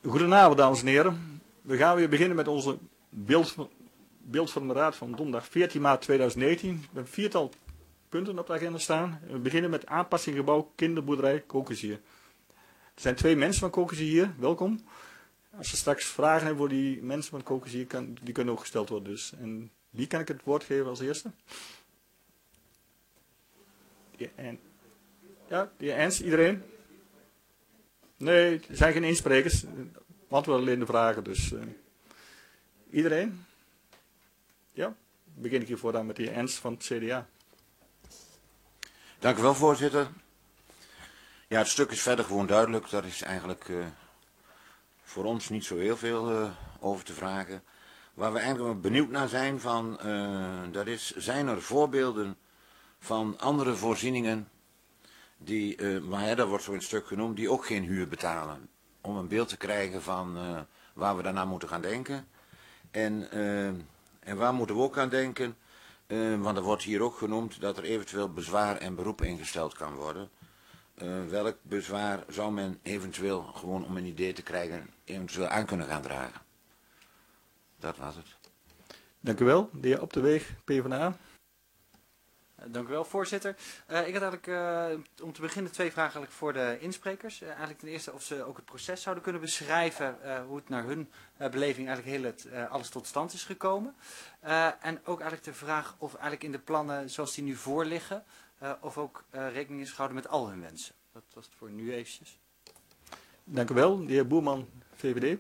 Goedenavond, dames en heren. We gaan weer beginnen met onze beeld van de Raad van donderdag 14 maart 2019. We hebben 4 punten op de agenda staan. We beginnen met aanpassing gebouw kinderboerderij Kokenzier. Er zijn 2 mensen van Kokenzier hier. Welkom. Als er straks vragen hebben voor die mensen van Kokenzier, die kunnen ook gesteld worden. Dus. En wie kan ik het woord geven als eerste? De heer Ernst, iedereen? Nee, er zijn geen insprekers. Antwoorden alleen de vragen. Dus iedereen? Ja, begin ik hiervoor dan met de heer Ernst van het CDA. Dank u wel, voorzitter. Ja, het stuk is verder gewoon duidelijk. Daar is eigenlijk voor ons niet zo heel veel over te vragen. Waar we eigenlijk benieuwd naar zijn, zijn er voorbeelden van andere voorzieningen die, maar dat wordt zo in het stuk genoemd, die ook geen huur betalen. Om een beeld te krijgen van waar we daarna moeten gaan denken. En waar moeten we ook aan denken? Want er wordt hier ook genoemd dat er eventueel bezwaar en beroep ingesteld kan worden. Welk bezwaar zou men eventueel, gewoon om een idee te krijgen, eventueel aan kunnen gaan dragen? Dat was het. Dank u wel. De heer Op de Weeg, PvdA. Dank u wel, voorzitter. Ik had eigenlijk om te beginnen 2 vragen eigenlijk voor de insprekers. Eigenlijk ten eerste of ze ook het proces zouden kunnen beschrijven, hoe het naar hun beleving eigenlijk alles tot stand is gekomen. En ook eigenlijk de vraag of eigenlijk in de plannen zoals die nu voorliggen, of ook rekening is gehouden met al hun wensen. Dat was het voor nu eventjes. Dank u wel. De heer Boerman, VVD.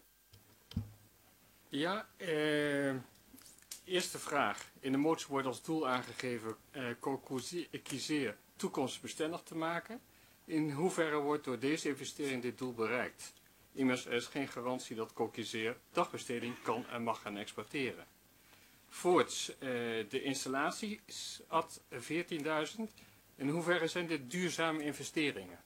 Ja, eerste vraag. In de motie wordt als doel aangegeven Kokenzier toekomstbestendig te maken. In hoeverre wordt door deze investering dit doel bereikt? Immers er is geen garantie dat Kokenzier dagbesteding kan en mag gaan exporteren. Voorts, de installatie ad 14.000. In hoeverre zijn dit duurzame investeringen?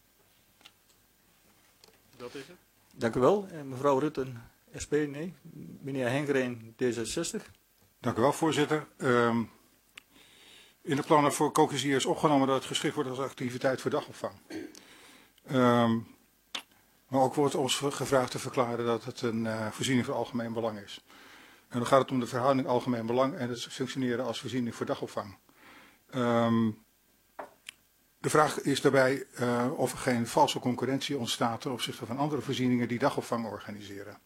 Dat is het. Dank u wel. Mevrouw Rutten, SP, nee. Meneer Hengreen, D66. Dank u wel, voorzitter. In de plannen voor Kokenzier is opgenomen dat het geschikt wordt als activiteit voor dagopvang. Maar ook wordt ons gevraagd te verklaren dat het een voorziening van algemeen belang is. En dan gaat het om de verhouding algemeen belang en het functioneren als voorziening voor dagopvang. De vraag is daarbij of er geen valse concurrentie ontstaat ten opzichte van andere voorzieningen die dagopvang organiseren.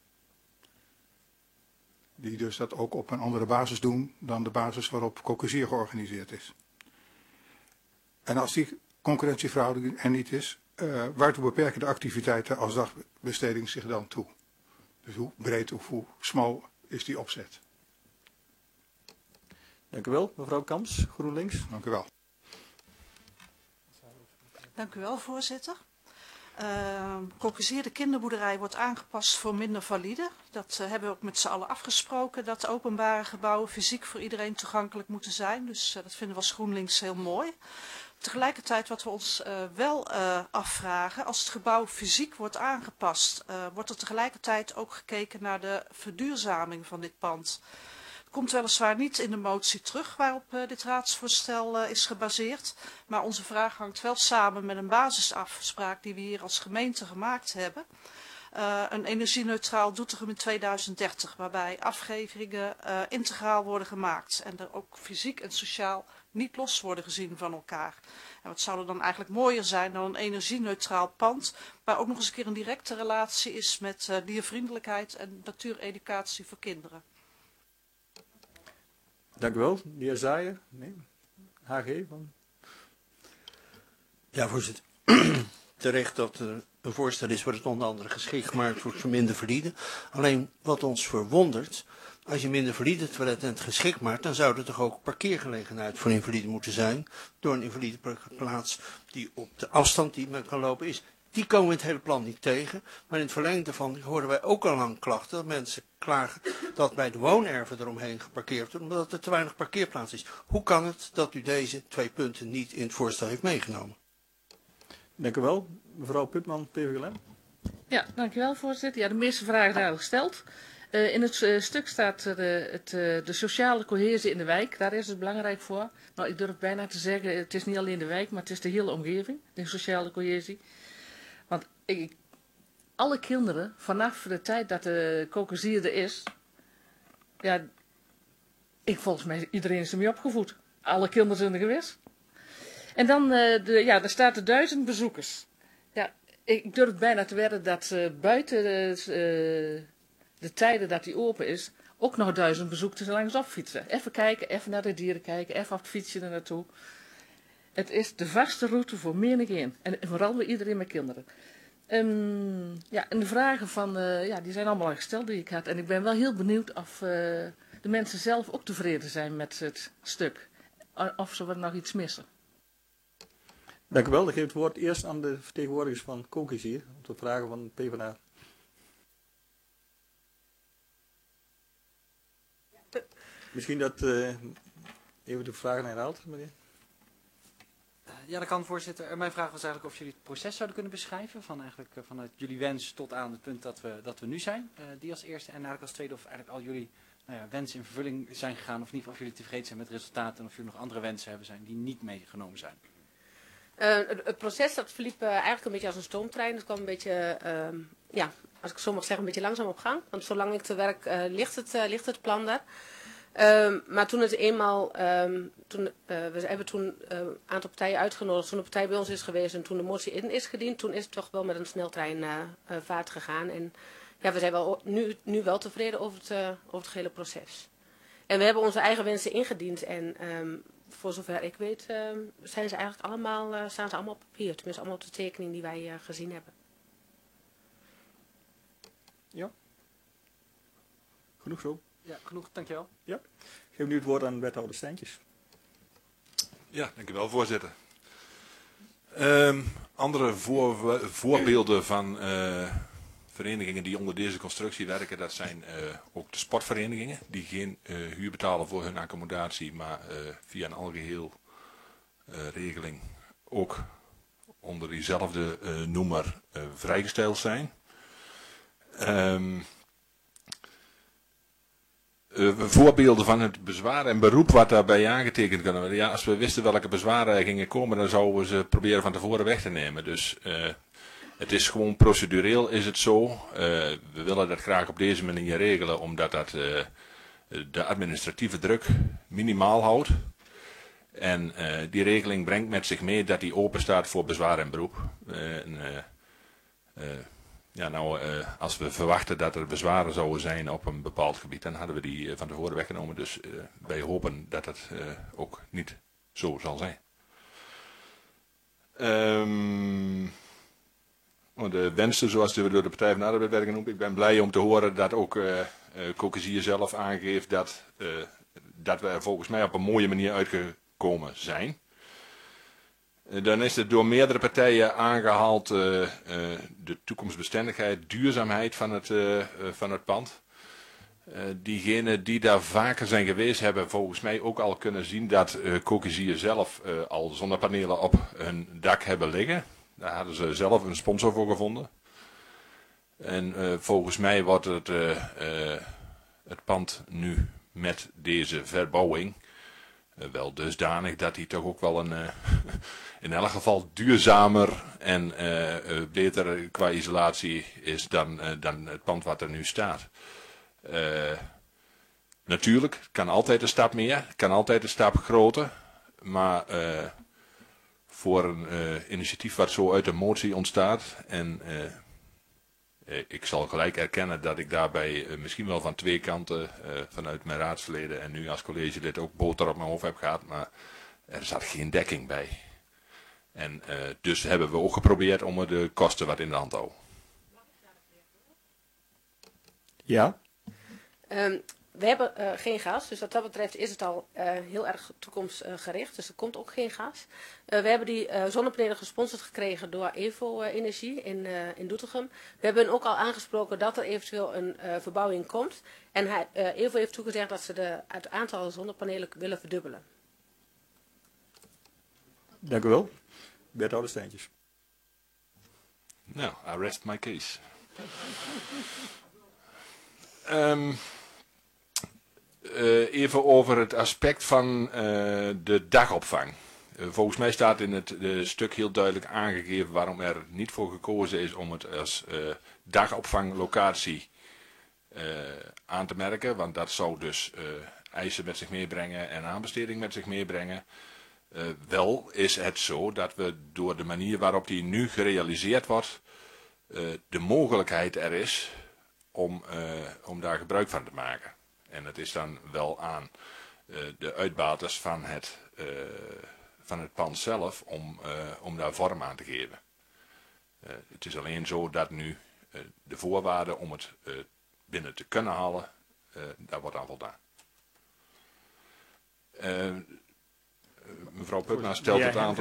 Die dus dat ook op een andere basis doen dan de basis waarop Kokenzier georganiseerd is. En als die concurrentieverhouding er niet is, waartoe beperken de activiteiten als dagbesteding zich dan toe? Dus hoe breed of hoe smal is die opzet? Dank u wel. Mevrouw Kamps, GroenLinks. Dank u wel. Dank u wel, voorzitter. Kokenzier, de kinderboerderij, wordt aangepast voor minder valide. Dat hebben we ook met z'n allen afgesproken, dat openbare gebouwen fysiek voor iedereen toegankelijk moeten zijn. Dus dat vinden we als GroenLinks heel mooi. Tegelijkertijd wat we ons wel afvragen, als het gebouw fysiek wordt aangepast, wordt er tegelijkertijd ook gekeken naar de verduurzaming van dit pand. Het komt weliswaar niet in de motie terug waarop dit raadsvoorstel is gebaseerd. Maar onze vraag hangt wel samen met een basisafspraak die we hier als gemeente gemaakt hebben. Een energie-neutraal Doetinchem in 2030, waarbij afgeveringen integraal worden gemaakt. En er ook fysiek en sociaal niet los worden gezien van elkaar. En wat zou er dan eigenlijk mooier zijn dan een energie-neutraal pand, waar ook nog eens een keer een directe relatie is met diervriendelijkheid en natuureducatie voor kinderen. Dank u wel. De heer Zaaien. Nee. HG. Ja, voorzitter. Terecht dat er een voorstel is, wordt het onder andere geschikt gemaakt wordt voor minder valide. Alleen wat ons verwondert, als je minder valide toilet geschikt maakt, dan zou er toch ook parkeergelegenheid voor invalide moeten zijn. Door een invalide plaats die op de afstand die men kan lopen is. Die komen we in het hele plan niet tegen. Maar in het verlengde daarvan hoorden wij ook al lang klachten dat mensen klagen dat bij de woonerven eromheen geparkeerd wordt, omdat er te weinig parkeerplaats is. Hoe kan het dat u deze 2 punten niet in het voorstel heeft meegenomen? Dank u wel. Mevrouw Putman, PvdA. Ja, dank u wel, voorzitter. Ja, de meeste vragen zijn al gesteld. In het stuk staat de sociale cohesie in de wijk. Daar is het belangrijk voor. Nou, ik durf bijna te zeggen, het is niet alleen de wijk, maar het is de hele omgeving, de sociale cohesie. Want alle kinderen, vanaf de tijd dat de kokerzier er is, ja, volgens mij iedereen is ermee opgevoed. Alle kinderen zijn er geweest. En dan, er staat er 1000 bezoekers. Ja, ik durf bijna te wedden dat buiten de tijden dat die open is, ook nog 1000 bezoekers langs op fietsen. Even kijken, even naar de dieren kijken, even op het fietsje er naartoe. Het is de vaste route voor menig een. En vooral bij iedereen met kinderen. En de vragen die zijn allemaal al gesteld die ik had. En ik ben wel heel benieuwd of de mensen zelf ook tevreden zijn met het stuk. Of ze er nog iets missen. Dank u wel. Ik geef het woord eerst aan de vertegenwoordigers van Kokerzier om te vragen van de PvdA. Misschien dat even de vragen herhaalt, meneer. Ja, dat kan, voorzitter. Mijn vraag was eigenlijk of jullie het proces zouden kunnen beschrijven. Vanuit jullie wens tot aan het punt dat we nu zijn. Die als eerste. En eigenlijk als tweede of eigenlijk al jullie wensen in vervulling zijn gegaan. Of niet, of jullie tevreden zijn met het resultaat. En of jullie nog andere wensen hebben zijn die niet meegenomen zijn. Het proces dat verliep eigenlijk een beetje als een stoomtrein. Het kwam een beetje, als ik zo mag zeggen, een beetje langzaam op gang. Want zolang ik te werk ligt het plan daar. Maar toen het eenmaal, we hebben toen een aantal partijen uitgenodigd, toen de partij bij ons is geweest en toen de motie in is gediend, toen is het toch wel met een sneltreinvaart gegaan. En ja, we zijn wel nu wel tevreden over het gehele proces. En we hebben onze eigen wensen ingediend en voor zover ik weet staan ze allemaal op papier. Tenminste allemaal op de tekening die wij gezien hebben. Ja. Genoeg zo. Ja, genoeg. Dankjewel. Ja. Ik geef nu het woord aan wethouder Steintjes. Ja, dankjewel voorzitter. Andere voorbeelden van verenigingen die onder deze constructie werken, dat zijn ook de sportverenigingen. Die geen huur betalen voor hun accommodatie, maar via een algeheel regeling ook onder diezelfde noemer vrijgesteld zijn. Voorbeelden van het bezwaar en beroep wat daarbij aangetekend kan worden. Ja, als we wisten welke bezwaren er gingen komen, dan zouden we ze proberen van tevoren weg te nemen. Dus het is gewoon procedureel is het zo. We willen dat graag op deze manier regelen, omdat dat de administratieve druk minimaal houdt. En die regeling brengt met zich mee dat die open staat voor bezwaar en beroep. Als we verwachten dat er bezwaren zouden zijn op een bepaald gebied, dan hadden we die van tevoren weggenomen. Dus wij hopen dat het ook niet zo zal zijn. De wensen zoals die we door de Partij van de Arbeid werden genoemd. Ik ben blij om te horen dat ook Kokerzier zelf aangeeft dat we er volgens mij op een mooie manier uitgekomen zijn. Dan is er door meerdere partijen aangehaald de toekomstbestendigheid, duurzaamheid van het pand. Diegenen die daar vaker zijn geweest hebben volgens mij ook al kunnen zien dat Kokerzier zelf al zonnepanelen op hun dak hebben liggen. Daar hadden ze zelf een sponsor voor gevonden. En volgens mij wordt het pand nu met deze verbouwing wel dusdanig dat hij toch ook wel in elk geval duurzamer en beter qua isolatie is dan het pand wat er nu staat. Natuurlijk, kan altijd een stap meer, kan altijd een stap groter, maar voor een initiatief wat zo uit de motie ontstaat en ik zal gelijk erkennen dat ik daarbij misschien wel van twee kanten vanuit mijn raadsleden en nu als collegelid ook boter op mijn hoofd heb gehad, maar er zat geen dekking bij. En dus hebben we ook geprobeerd om de kosten wat in de hand te houden. Ja. We hebben geen gas, dus wat dat betreft is het al heel erg toekomstgericht. Dus er komt ook geen gas. We hebben die zonnepanelen gesponsord gekregen door Evo Energie in Doetinchem. We hebben ook al aangesproken dat er eventueel een verbouwing komt. En Evo heeft toegezegd dat ze het aantal zonnepanelen willen verdubbelen. Dank u wel. Wethouder Steintjes. Nou, I rest my case. Even over het aspect van de dagopvang. Volgens mij staat in het stuk heel duidelijk aangegeven waarom er niet voor gekozen is om het als dagopvanglocatie aan te merken. Want dat zou dus eisen met zich meebrengen en aanbesteding met zich meebrengen. Wel is het zo dat we door de manier waarop die nu gerealiseerd wordt, de mogelijkheid er is om daar gebruik van te maken. En het is dan wel aan de uitbaters van het pand zelf om daar vorm aan te geven. Het is alleen zo dat nu de voorwaarden om het binnen te kunnen halen, daar wordt aan voldaan. Mevrouw Putna stelt het aantal.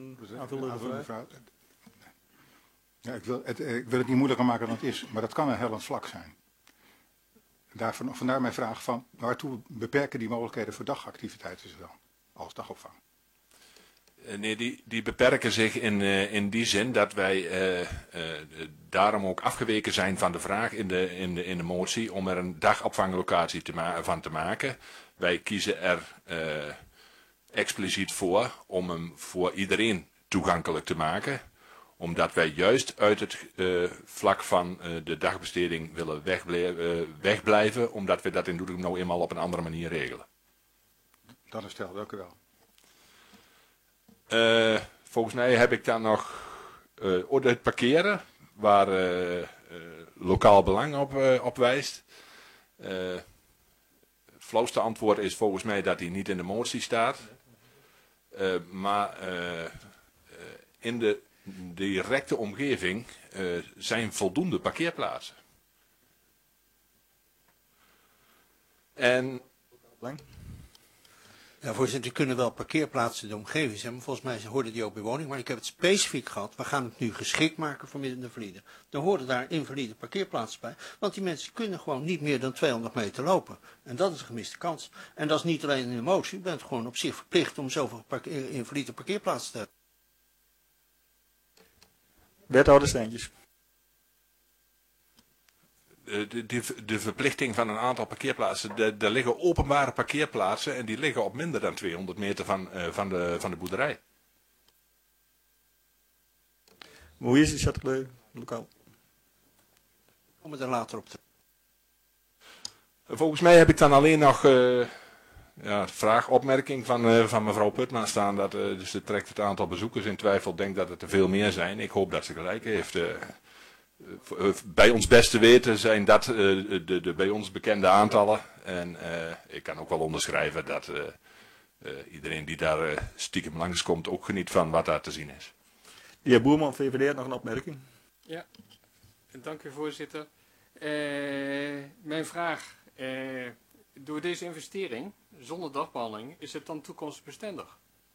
Ja, ik wil het niet moeilijker maken dan het is, maar dat kan een hellend vlak zijn. Vandaar mijn vraag van, waartoe beperken die mogelijkheden voor dagactiviteiten zich dan, als dagopvang? Nee, die beperken zich in die zin dat wij daarom ook afgeweken zijn van de vraag in de motie om er een dagopvanglocatie van te maken. Wij kiezen er expliciet voor om hem voor iedereen toegankelijk te maken. Omdat wij juist uit het vlak van de dagbesteding willen wegblijven. Omdat we dat in Doetinchem nou eenmaal op een andere manier regelen. Dat is stel, dank u wel. Volgens mij heb ik dan nog het parkeren. Waar lokaal belang op wijst. Het flauwste antwoord is volgens mij dat hij niet in de motie staat. Maar in de directe omgeving zijn voldoende parkeerplaatsen. En... Ja, voorzitter, er kunnen wel parkeerplaatsen in de omgeving zijn, maar volgens mij hoorden die ook bewoning. Maar ik heb het specifiek gehad, we gaan het nu geschikt maken voor invaliden. Dan horen daar invalide parkeerplaatsen bij, want die mensen kunnen gewoon niet meer dan 200 meter lopen. En dat is een gemiste kans. En dat is niet alleen in de motie, u bent gewoon op zich verplicht om zoveel invalide parkeerplaatsen te hebben. Wethouder Steentjes. De verplichting van een aantal parkeerplaatsen, er liggen openbare parkeerplaatsen en die liggen op minder dan 200 meter van de boerderij. Hoe is het lokaal? Om het er later op te... Volgens mij heb ik dan alleen nog opmerking van mevrouw Putma staan. Dus ze trekt het aantal bezoekers in twijfel, denkt dat het er veel meer zijn. Ik hoop dat ze gelijk heeft. Bij ons beste weten zijn dat de bij ons bekende aantallen. En ik kan ook wel onderschrijven dat iedereen die daar stiekem langskomt ook geniet van wat daar te zien is. De heer Boerman, VVD, had nog een opmerking. Ja, dank u voorzitter. Mijn vraag, door deze investering, zonder dagbehandeling, is het dan toekomstbestendig?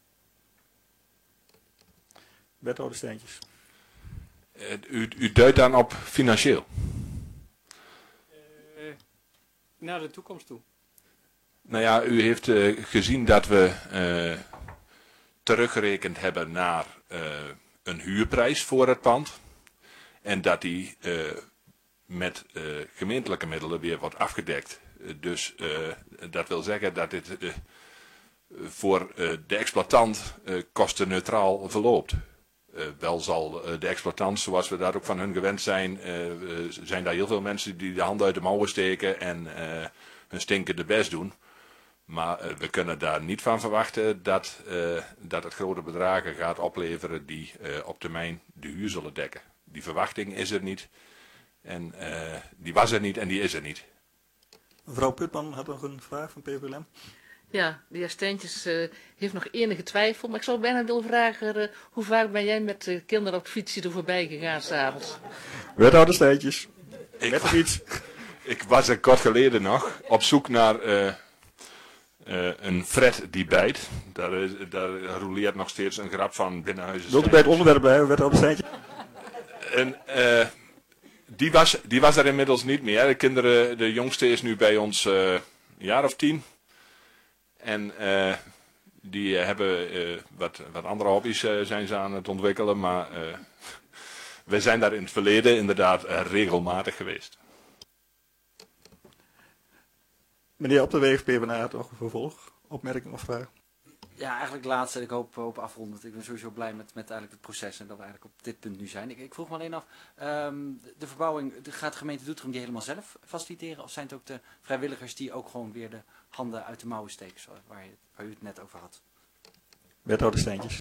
Wethouder Steentjes. U duidt dan op financieel? Naar de toekomst toe. Nou ja, u heeft gezien dat we teruggerekend hebben naar een huurprijs voor het pand. En dat die met gemeentelijke middelen weer wordt afgedekt. Dus dat wil zeggen dat dit voor de exploitant kostenneutraal verloopt. Wel zal de exploitant, zoals we dat ook van hun gewend zijn, zijn daar heel veel mensen die de hand uit de mouwen steken en hun stinkende best doen. Maar we kunnen daar niet van verwachten dat het grote bedragen gaat opleveren die op termijn de huur zullen dekken. Die verwachting is er niet. En die was er niet en die is er niet. Mevrouw Putman had nog een vraag van PVLM. Ja, de heer Steentjes heeft nog enige twijfel, maar ik zou bijna willen vragen, hoe vaak ben jij met de kinderen op de fietsje er voorbij gegaan s'avonds? Wethouder Steentjes. Met de fiets. Ik was er kort geleden nog op zoek naar een Fred die bijt. Daar roleert nog steeds een grap van Binnenhuizen. Wilt u bij het onderwerp blijven, Wethouder Steentjes? En die was er inmiddels niet meer. De jongste is nu bij ons een jaar of 10. En die hebben wat andere hobby's zijn ze aan het ontwikkelen. Maar we zijn daar in het verleden inderdaad regelmatig geweest. Meneer Op de Weeg, PvdA, toch een vervolg? Opmerking of vraag? Ja, eigenlijk laatste. Ik hoop afrondend. Ik ben sowieso blij met eigenlijk het proces en dat we eigenlijk op dit punt nu zijn. Ik vroeg me alleen af, de verbouwing, gaat de gemeente Doetinchem die helemaal zelf faciliteren? Of zijn het ook de vrijwilligers die ook gewoon weer de handen uit de mouwen steken, waar u het net over had? Wethouder Steintjes.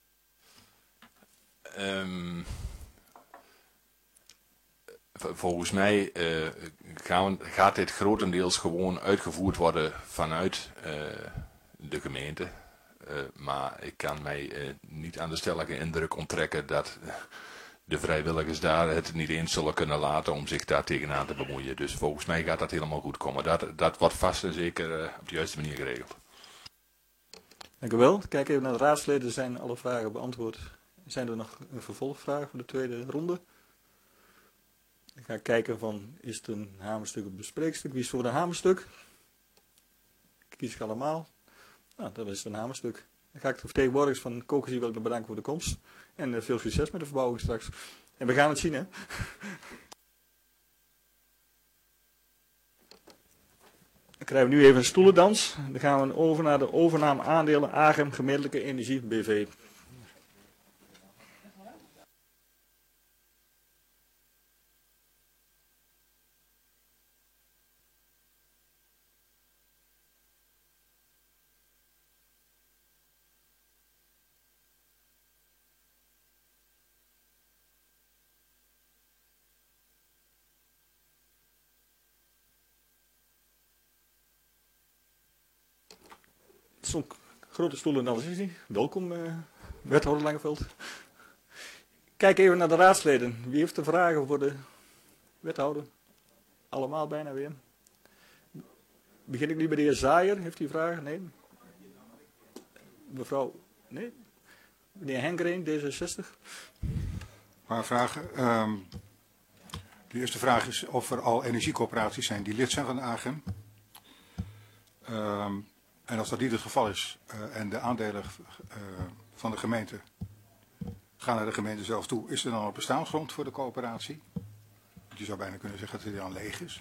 Volgens mij gaat dit grotendeels gewoon uitgevoerd worden vanuit de gemeente. Maar ik kan mij niet aan de stellige indruk onttrekken dat de vrijwilligers daar het niet eens zullen kunnen laten om zich daar tegenaan te bemoeien. Dus volgens mij gaat dat helemaal goed komen. Dat wordt vast en zeker op de juiste manier geregeld. Dank u wel. Kijk even naar de raadsleden. Zijn alle vragen beantwoord? Zijn er nog een vervolgvraag voor de tweede ronde? Ik ga kijken van, is het een hamerstuk of een bespreekstuk? Wie is voor een hamerstuk? Kies ik allemaal. Nou, dat is een hamerstuk. Dan ga ik de vertegenwoordigers van Cocasie wel bedanken voor de komst. En veel succes met de verbouwing straks. En we gaan het zien, hè. Dan krijgen we nu even een stoelendans. Dan gaan we over naar de overname aandelen AGEM Gemeentelijke Energie BV. Zo'n grote stoelen en alles is hij. Welkom, wethouder Langeveld. Kijk even naar de raadsleden. Wie heeft de vragen voor de wethouder? Allemaal bijna weer. Begin ik nu bij de heer Zaaier. Heeft u vragen? Nee? Mevrouw? Nee? Meneer Henkreen, D66. Maar vragen. De eerste vraag is of er al energiecoöperaties zijn die lid zijn van de AGEM. En als dat niet het geval is en de aandelen van de gemeente gaan naar de gemeente zelf toe, is er dan op bestaansgrond voor de coöperatie? Je zou bijna kunnen zeggen dat die dan leeg is.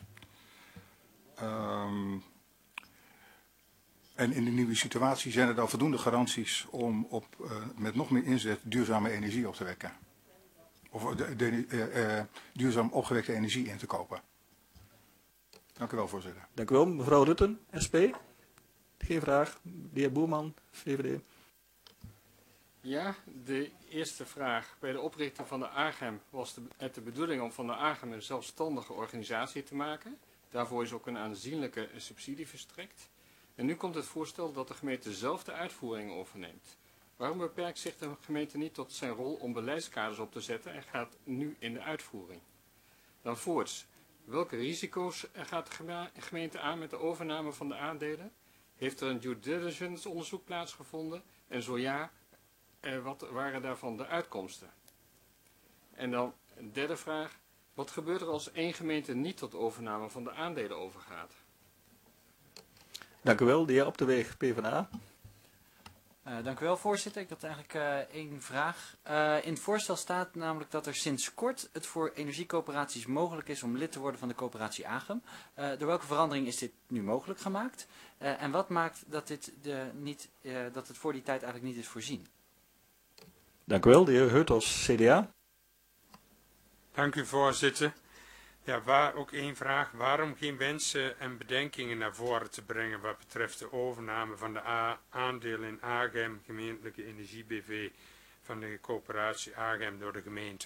En in de nieuwe situatie zijn er dan voldoende garanties om met nog meer inzet duurzame energie op te wekken. Of duurzaam opgewekte energie in te kopen. Dank u wel, voorzitter. Dank u wel, mevrouw Rutten, SP. Geen vraag. De heer Boerman, VVD. Ja, de eerste vraag. Bij de oprichting van de AGEM was het de bedoeling om van de AGEM een zelfstandige organisatie te maken. Daarvoor is ook een aanzienlijke subsidie verstrekt. En nu komt het voorstel dat de gemeente zelf de uitvoering overneemt. Waarom beperkt zich de gemeente niet tot zijn rol om beleidskaders op te zetten en gaat nu in de uitvoering? Dan voorts, welke risico's gaat de gemeente aan met de overname van de aandelen? Heeft er een due diligence onderzoek plaatsgevonden? En zo ja, wat waren daarvan de uitkomsten? En dan een derde vraag. Wat gebeurt er als één gemeente niet tot overname van de aandelen overgaat? Dank u wel. De heer Op de Weg, PvdA. Dank u wel, voorzitter. Ik had eigenlijk één vraag. In het voorstel staat namelijk dat er sinds kort het voor energiecoöperaties mogelijk is om lid te worden van de coöperatie AGEM. Door welke verandering is dit nu mogelijk gemaakt? En wat maakt dat, dat het voor die tijd eigenlijk niet is voorzien? Dank u wel. De heer Hurtos, CDA. Dank u, voorzitter. Ja, ook één vraag. Waarom geen wensen en bedenkingen naar voren te brengen wat betreft de overname van de aandelen in AGEM, Gemeentelijke Energie BV, van de coöperatie AGEM door de gemeente?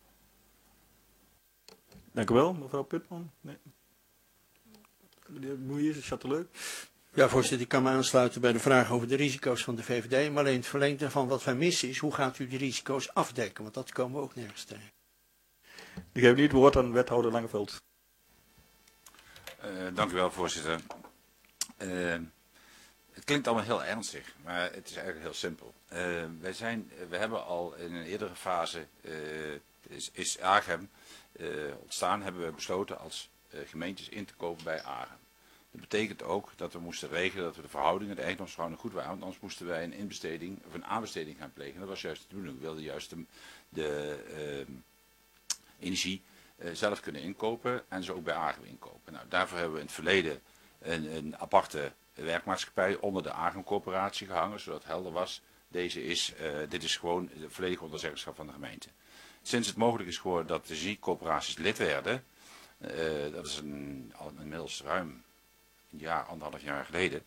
Dank u wel, mevrouw Putman. Nee. Meneer Moeijes, Châteauleuk. Ja, voorzitter, ik kan me aansluiten bij de vraag over de risico's van de VVD. Maar alleen het verlengde van wat wij missen is, hoe gaat u die risico's afdekken? Want dat komen we ook nergens tegen. Ik geef nu het woord aan wethouder Langeveld. Dank u wel, voorzitter. Het klinkt allemaal heel ernstig, maar het is eigenlijk heel simpel. We hebben al in een eerdere fase, is AGEM ontstaan, hebben we besloten als gemeentes in te kopen bij AGEM. Dat betekent ook dat we moesten regelen dat we de verhoudingen, de eigendomsverhoudingen goed waren, want anders moesten wij een inbesteding of een aanbesteding gaan plegen. Dat was juist de bedoeling. We wilden juist de energie zelf kunnen inkopen en ze ook bij AGEM inkopen. Nou, daarvoor hebben we in het verleden een aparte werkmaatschappij onder de AGEM-coöperatie gehangen, zodat het helder was. Dit is gewoon volledig onder zeggenschap van de gemeente. Sinds het mogelijk is geworden dat de energiecoöperaties lid werden, dat is inmiddels ruim een jaar, 1,5 jaar geleden,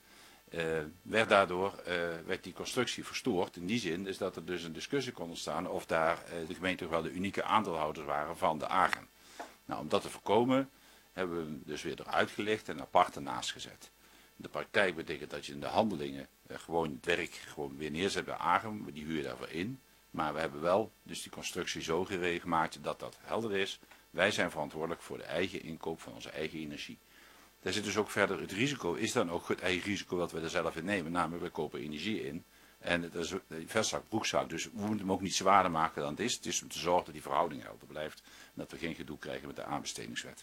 werd die constructie verstoord. In die zin is dat er dus een discussie kon ontstaan of daar de gemeente toch wel de unieke aandeelhouders waren van de AGEM. Nou, om dat te voorkomen hebben we hem dus weer eruit gelicht en apart ernaast gezet. De praktijk betekent dat je in de handelingen gewoon het werk gewoon weer neerzet bij AGEM, die huur je daarvoor in. Maar we hebben wel dus die constructie zo geregeld gemaakt dat dat helder is. Wij zijn verantwoordelijk voor de eigen inkoop van onze eigen energie. Daar zit dus ook verder het risico, is dan ook het eigen risico wat we er zelf in nemen. Namelijk, we kopen energie in. En het is vestzak, broekzak. Dus we moeten hem ook niet zwaarder maken dan het is. Het is om te zorgen dat die verhouding helder blijft. En dat we geen gedoe krijgen met de aanbestedingswet.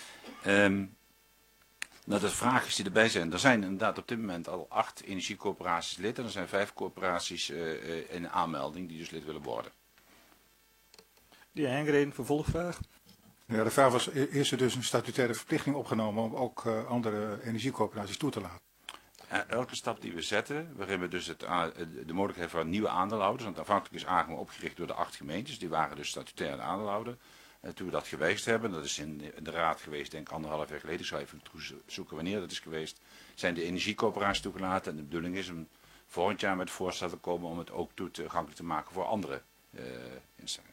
Nou, de vragen die erbij zijn. Er zijn inderdaad op dit moment al 8 energiecoöperaties lid. En er zijn 5 coöperaties in aanmelding die dus lid willen worden. De heer Hengreen, vervolgvraag. Ja, de vraag was, is er dus een statutaire verplichting opgenomen om ook andere energiecoöperaties toe te laten? Elke stap die we zetten, waarin we dus de mogelijkheid van nieuwe aandeelhouders, want aanvankelijk is AGEM opgericht door de 8 gemeentes, die waren dus statutair aandeelhouder. Toen we dat gewijzigd hebben, dat is in de raad geweest, denk ik 1,5 jaar geleden, ik zou even zoeken wanneer dat is geweest, zijn de energiecoöperaties toegelaten en de bedoeling is om volgend jaar met het voorstel te komen om het ook toegankelijk te maken voor andere instellingen.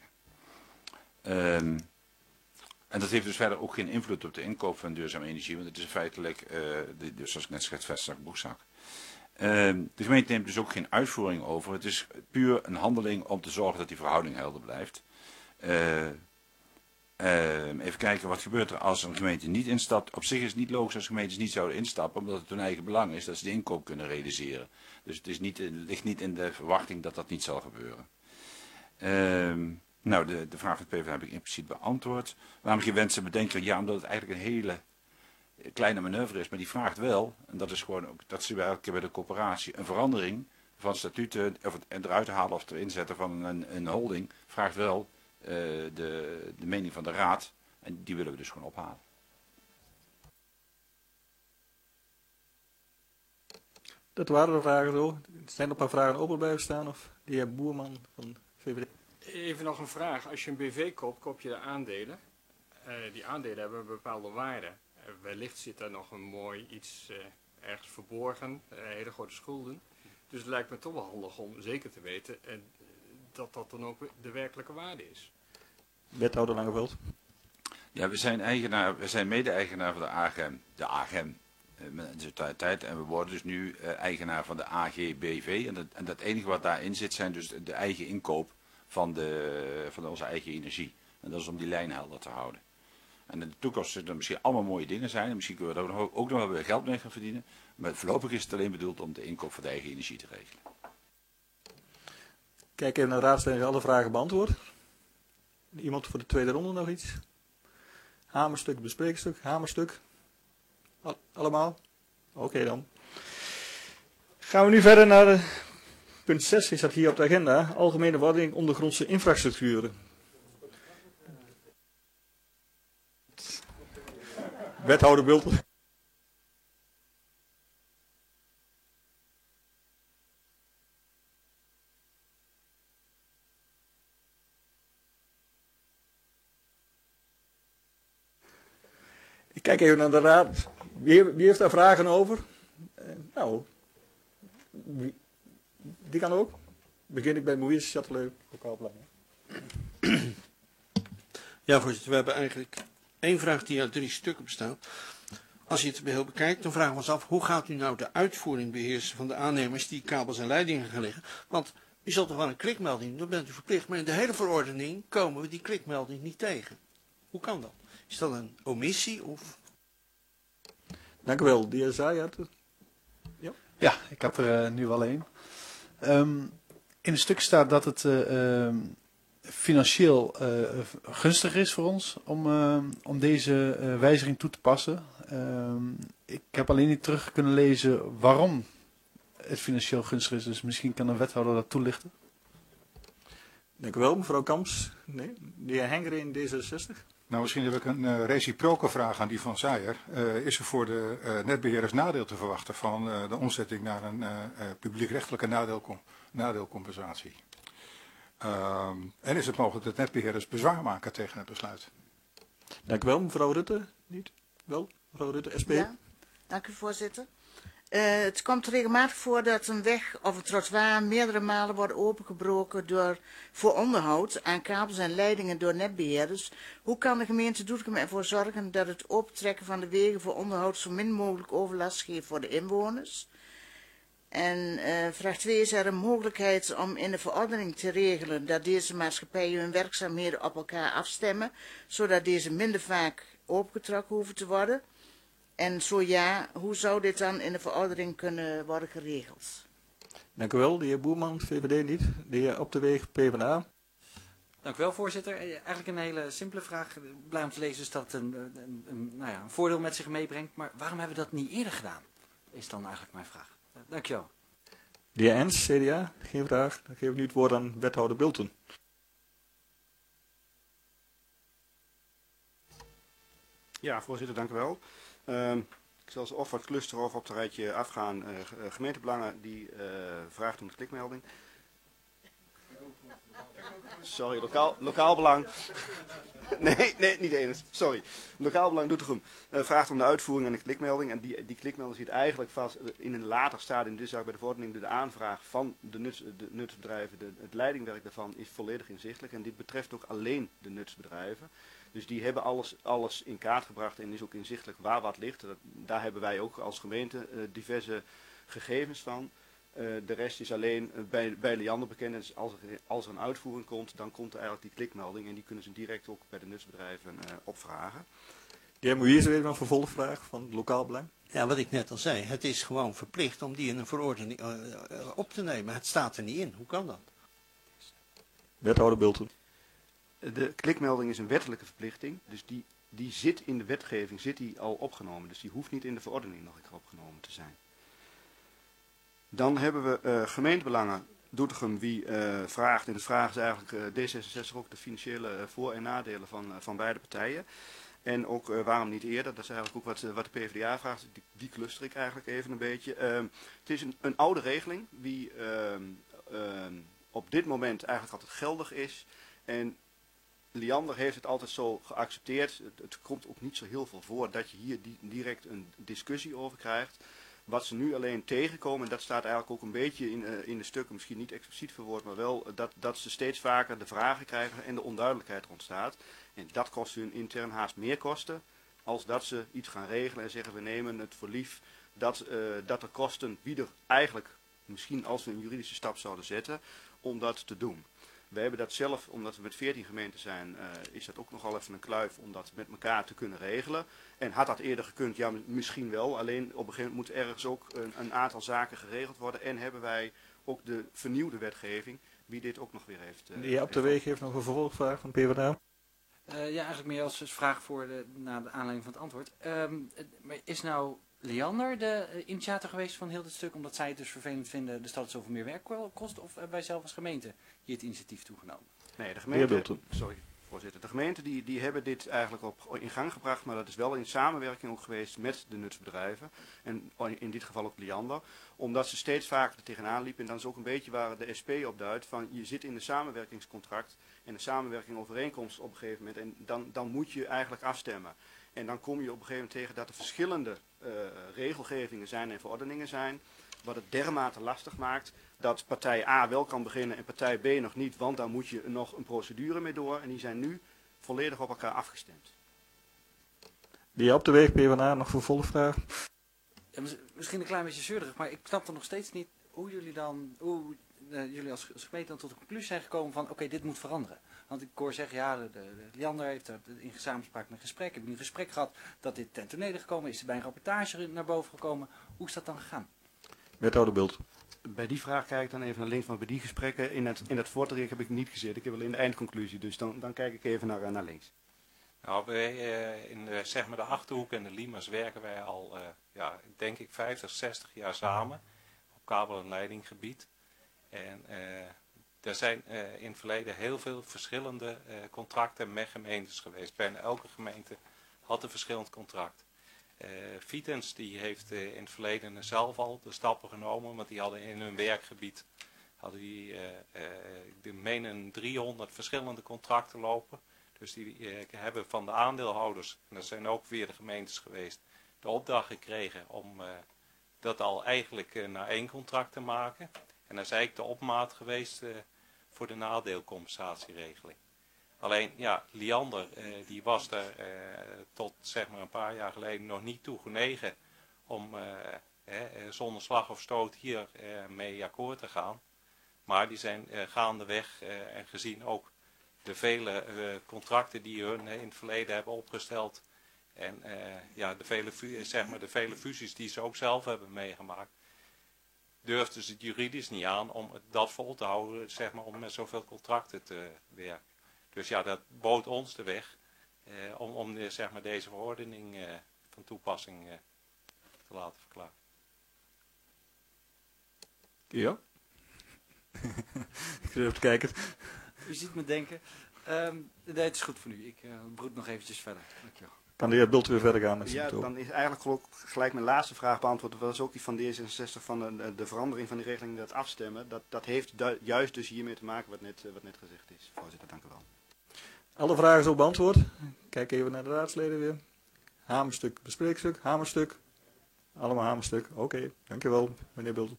En dat heeft dus verder ook geen invloed op de inkoop van duurzame energie, want het is feitelijk, dus zoals ik net schets, vestzak, broekzak. De gemeente neemt dus ook geen uitvoering over. Het is puur een handeling om te zorgen dat die verhouding helder blijft. Even kijken, wat gebeurt er als een gemeente niet instapt. Op zich is het niet logisch als gemeentes niet zouden instappen, omdat het hun eigen belang is dat ze de inkoop kunnen realiseren. Dus het ligt niet in de verwachting dat dat niet zal gebeuren. Nou, de vraag van het PvdA heb ik impliciet beantwoord. Waarom geen wensen bedenken? Ja, omdat het eigenlijk een hele kleine manoeuvre is. Maar die vraagt wel, en dat is gewoon ook, dat zien we elke keer bij de coöperatie, een verandering van statuten, of het eruit halen of erin zetten van een holding, vraagt wel de mening van de raad. En die willen we dus gewoon ophalen. Dat waren de vragen zo. Zijn er een paar vragen open blijven staan? Of de heer Boerman van VVD? Even nog een vraag. Als je een BV koopt, koop je de aandelen. Die aandelen hebben een bepaalde waarde. Wellicht zit daar nog een mooi iets ergens verborgen, hele grote schulden. Dus het lijkt me toch wel handig om zeker te weten dat dat dan ook de werkelijke waarde is. Wethouder Langeveld. Ja, we zijn mede-eigenaar van de AGEM in de tijd. En we worden dus nu eigenaar van de AGBV. En dat enige wat daarin zit zijn dus de eigen inkoop van onze eigen energie. En dat is om die lijn helder te houden. En in de toekomst zullen er misschien allemaal mooie dingen zijn. En misschien kunnen we daar ook nog wel weer geld mee gaan verdienen. Maar voorlopig is het alleen bedoeld om de inkoop van de eigen energie te regelen. Kijk even naar de raadstelling, alle vragen beantwoord. Iemand voor de tweede ronde nog iets? Hamerstuk, bespreekstuk, hamerstuk. Allemaal? Oké dan. Gaan we nu verder naar punt 6, is dat hier op de agenda. Algemene wording ondergrondse infrastructuren. Wethouder Bulten. Ik kijk even naar de raad. Wie heeft daar vragen over? Nou, die kan ook. Begin ik bij Moïse Châtelet. Ja, voorzitter, we hebben eigenlijk 1 vraag die uit 3 stukken bestaat. Als je het heel bekijkt, dan vragen we ons af, hoe gaat u nou de uitvoering beheersen van de aannemers die kabels en leidingen gaan leggen? Want u zult toch wel een klikmelding doen, dan bent u verplicht. Maar in de hele verordening komen we die klikmelding niet tegen. Hoe kan dat? Is dat een omissie of... Dank u wel. De heer Zaaiert. Ja, ik had er nu wel 1. In het stuk staat dat het financieel gunstig is voor ons om deze wijziging toe te passen. Ik heb alleen niet terug kunnen lezen waarom het financieel gunstig is. Dus misschien kan een wethouder dat toelichten. Dank u wel, mevrouw Kamps. Nee, de heer Hengreen, D66. Nou, misschien heb ik een reciproke vraag aan die van Sayer. Is er voor de netbeheerders nadeel te verwachten van de omzetting naar een publiekrechtelijke nadeelcompensatie? En is het mogelijk dat netbeheerders bezwaar maken tegen het besluit? Dank u wel, mevrouw Rutte. Niet? Wel, mevrouw Rutte, SP. Ja, dank u voorzitter. Het komt regelmatig voor dat een weg of een trottoir meerdere malen wordt opengebroken voor onderhoud aan kabels en leidingen door netbeheerders. Hoe kan de gemeente Doetinchem ervoor zorgen dat het opentrekken van de wegen voor onderhoud zo min mogelijk overlast geeft voor de inwoners? En vraag 2, is er een mogelijkheid om in de verordening te regelen dat deze maatschappijen hun werkzaamheden op elkaar afstemmen, zodat deze minder vaak opengetrokken hoeven te worden? En zo ja, hoe zou dit dan in de verordening kunnen worden geregeld? Dank u wel, de heer Boerman, VVD niet. De heer Op de Weg, PvdA. Dank u wel, voorzitter. Eigenlijk een hele simpele vraag. Blij om te lezen is dat het een voordeel met zich meebrengt. Maar waarom hebben we dat niet eerder gedaan? Is dan eigenlijk mijn vraag. Dank je wel. De heer Ens, CDA, geen vraag. Dan geef ik nu het woord aan wethouder Bulten. Ja, voorzitter, dank u wel. Ik zal ze of wat clusteren of op het rijtje afgaan. Gemeentebelangen die vraagt om de klikmelding. Sorry, lokaal belang. Nee, niet eens. Sorry. Lokaal belang Doetinchem vraagt om de uitvoering en de klikmelding. En die klikmelding zit eigenlijk vast in een later stadium. Dus bij de verordening de aanvraag van de nutsbedrijven. Het leidingwerk daarvan is volledig inzichtelijk. En dit betreft ook alleen de nutsbedrijven. Dus die hebben alles in kaart gebracht en is ook inzichtelijk waar wat ligt. Daar hebben wij ook als gemeente diverse gegevens van. De rest is alleen bij Liander bekend. Dus als er een uitvoering komt, dan komt er eigenlijk die klikmelding. En die kunnen ze direct ook bij de nutsbedrijven opvragen. De heer Moïse heeft nog een vervolgvraag van het lokaal belang. Ja, wat ik net al zei. Het is gewoon verplicht om die in een verordening op te nemen. Het staat er niet in. Hoe kan dat? Wethouder Bulten. De klikmelding is een wettelijke verplichting. Dus die zit in de wetgeving, zit die al opgenomen. Dus die hoeft niet in de verordening nog een keer opgenomen te zijn. Dan hebben we gemeentebelangen. Doetinchem wie vraagt, en de vraag is eigenlijk D66 ook de financiële voor- en nadelen van beide partijen. En ook waarom niet eerder, dat is eigenlijk ook wat de PvdA vraagt, die cluster ik eigenlijk even een beetje. Het is een oude regeling die op dit moment eigenlijk altijd geldig is. En Liander heeft het altijd zo geaccepteerd. Het komt ook niet zo heel veel voor dat je hier direct een discussie over krijgt. Wat ze nu alleen tegenkomen, en dat staat eigenlijk ook een beetje in de stukken, misschien niet expliciet verwoord, maar wel dat ze steeds vaker de vragen krijgen en de onduidelijkheid er ontstaat. En dat kost hun intern haast meer kosten, als dat ze iets gaan regelen en zeggen we nemen het voor lief dat er kosten wie er eigenlijk, misschien als we een juridische stap zouden zetten, om dat te doen. We hebben dat zelf, omdat we met 14 gemeenten zijn, is dat ook nogal even een kluif om dat met elkaar te kunnen regelen. En had dat eerder gekund? Ja, misschien wel. Alleen op een gegeven moment moet ergens ook een aantal zaken geregeld worden. En hebben wij ook de vernieuwde wetgeving, wie dit ook nog weer heeft. De heer Op de Weg heeft nog een vervolgvraag van PvdA. Ja, eigenlijk meer als vraag naar de aanleiding van het antwoord. Maar is nou Liander de initiator geweest van heel dit stuk, omdat zij het dus vervelend vinden dus dat het zoveel meer werk kost, of wij zelf als gemeente hier het initiatief toegenomen? Nee, de gemeente, sorry voorzitter, de gemeenten die hebben dit eigenlijk in gang gebracht, maar dat is wel in samenwerking ook geweest met de nutsbedrijven en in dit geval ook Liander, omdat ze steeds vaker er tegenaan liepen. En dat is ook een beetje waar de SP op duidt, van je zit in de samenwerkingscontract en de samenwerking overeenkomst op een gegeven moment en dan moet je eigenlijk afstemmen. En dan kom je op een gegeven moment tegen dat er verschillende regelgevingen zijn en verordeningen zijn, wat het dermate lastig maakt dat partij A wel kan beginnen en partij B nog niet, want daar moet je nog een procedure mee door en die zijn nu volledig op elkaar afgestemd. De heer Op de Weg, PvdA, nog vervolgvraag. Ja, misschien een klein beetje zeurderig, maar ik snap er nog steeds niet hoe jullie als gemeente dan tot de conclusie zijn gekomen van oké, dit moet veranderen. Want ik hoor zeggen, ja, de Liander heeft er in samenspraak met gesprek, heb ik een gesprek gehad dat dit ten tonele gekomen is, er bij een rapportage naar boven gekomen. Hoe is dat dan gegaan? Wethouder Bult. Bij die vraag kijk ik dan even naar links, maar bij die gesprekken in dat voortraject heb ik niet gezeten. Ik heb alleen de eindconclusie, dus dan kijk ik even naar links. Nou, in de Achterhoek en de Limas werken wij al, denk ik 50, 60 jaar samen op kabel- en leidinggebied. En Er zijn in het verleden heel veel verschillende contracten met gemeentes geweest. Bijna elke gemeente had een verschillend contract. Vitens die heeft in het verleden zelf al de stappen genomen, want die hadden in hun werkgebied ik meen 300 verschillende contracten lopen. Dus die hebben van de aandeelhouders, en dat zijn ook weer de gemeentes geweest, de opdracht gekregen om dat al eigenlijk naar 1 contract te maken. En dat is eigenlijk de opmaat geweest voor de nadeelcompensatieregeling. Alleen, ja, Liander die was er tot zeg maar een paar jaar geleden nog niet toe genegen om zonder slag of stoot hier mee akkoord te gaan. Maar die zijn gaandeweg en gezien ook de vele contracten die hun in het verleden hebben opgesteld. En de vele fusies die ze ook zelf hebben meegemaakt. Durfden ze het juridisch niet aan om dat vol te houden, zeg maar, om met zoveel contracten te werken. Dus ja, dat bood ons de weg om zeg maar, deze verordening van toepassing te laten verklaren. Ja. Ik zit even te kijken. U ziet me denken. Nee, het is goed voor u. Ik broed nog eventjes verder. Dankjewel. Kan de heer Bult weer verder gaan met zijn Ja, betoog? dan is eigenlijk ook gelijk mijn laatste vraag beantwoord. Dat was ook die van D66 van de verandering van die regeling, dat afstemmen. Dat heeft juist dus hiermee te maken wat net gezegd is. Voorzitter, dank u wel. Alle vragen zo beantwoord. Kijk even naar de raadsleden weer. Hamerstuk, bespreekstuk, hamerstuk. Allemaal hamerstuk. Oké, dankjewel meneer Bult.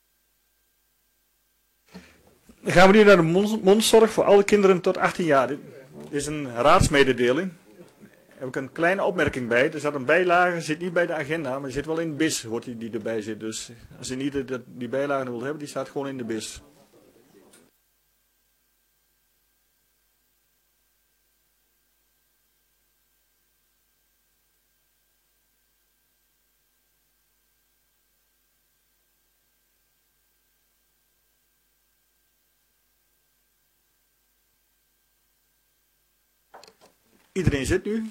Dan gaan we nu naar de mondzorg voor alle kinderen tot 18 jaar. Dit is een raadsmededeling. Daar heb ik een kleine opmerking bij. Er staat een bijlage, zit niet bij de agenda, maar die zit wel in de BIS, hoort die erbij zit. Dus als je niet die bijlage wilt hebben, die staat gewoon in de BIS. Iedereen zit nu.